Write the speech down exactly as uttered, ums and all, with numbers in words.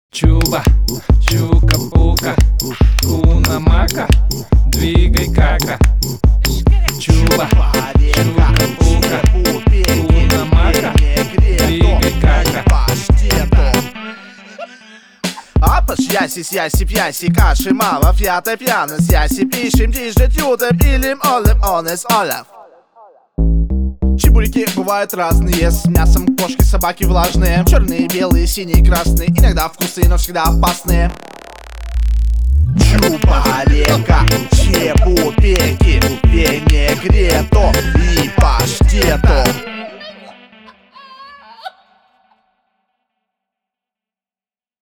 Чуба, чука-пука, куна-мака, двигай кака. Чуба, чука-пука, куна-мака, двигай кака. Апаш, ясис, яси, пьяси, каши, мама, фьята, пьянос, яси, пишем, дижет, ютем, илим, олем, онес, олев. Чебуреки бывают разные, с мясом кошки, собаки влажные, черные, белые, синие, красные, иногда вкусные, но всегда опасные. Чубарека, чебупеки, винегрето и паштето.